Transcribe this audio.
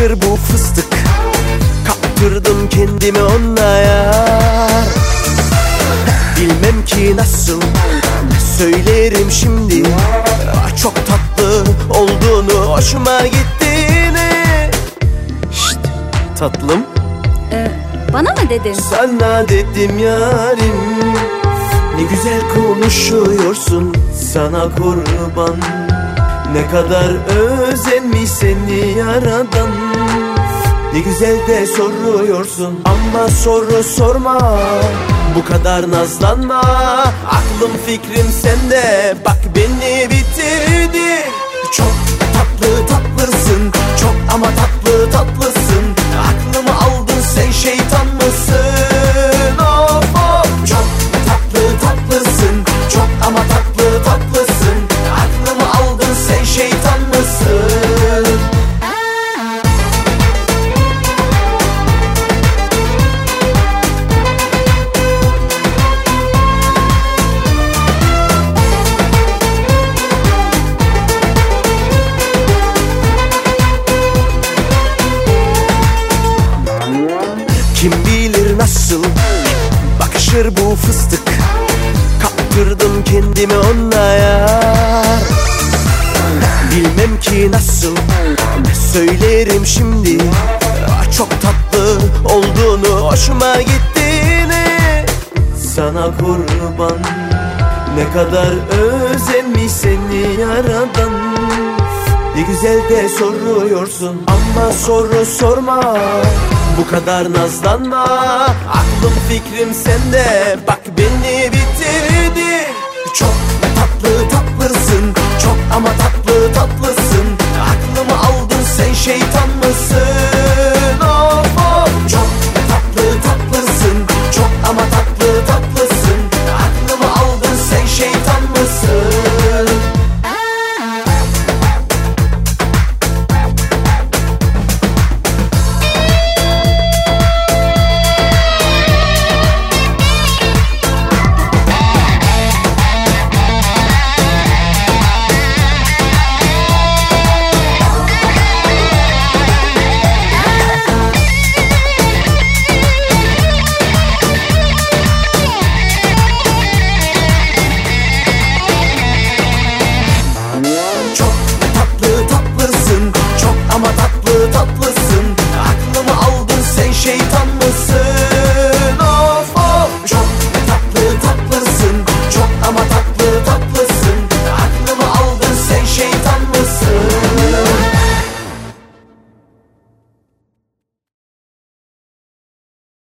Bakışır bu fıstık, kaptırdım kendimi ona yar. Bilmem ki nasıl söylerim şimdi, çok tatlı olduğunu, hoşuma gittiğini. Şşt tatlım, bana mı dedin? sana dedim yarim. Ne güzel konuşuyorsun, sana kurban. Ne kadar özenmiş seni yaradan. Ne güzel de soruyorsun ama soru sorma, bu kadar nazlanma. Aklım fikrim sende, bak beni bitirdi. Çok tatlı tatlısın, çok ama tatlı tatlısın. Aklımı aldın sen, şeytan mısın? Of of. Çok tatlı tatlısın, çok ama tatlı tatlısın. Aklımı aldın sen, şeytan mısın? Kim bilir nasıl bakışır bu fıstık, kaptırdım kendimi ona yar. Bilmem ki nasıl söylerim şimdi, çok tatlı olduğunu, hoşuma gittiğini. Sana kurban, ne kadar özenmiş seni yaradan. Ne güzel de soruyorsun ama soru sorma, bu kadar nazlanma. Aklım fikrim sende, bak beni bitirdi. Çok tatlı tatlısın, çok ama tatlı tatlısın. Aklımı aldın sen, şeytan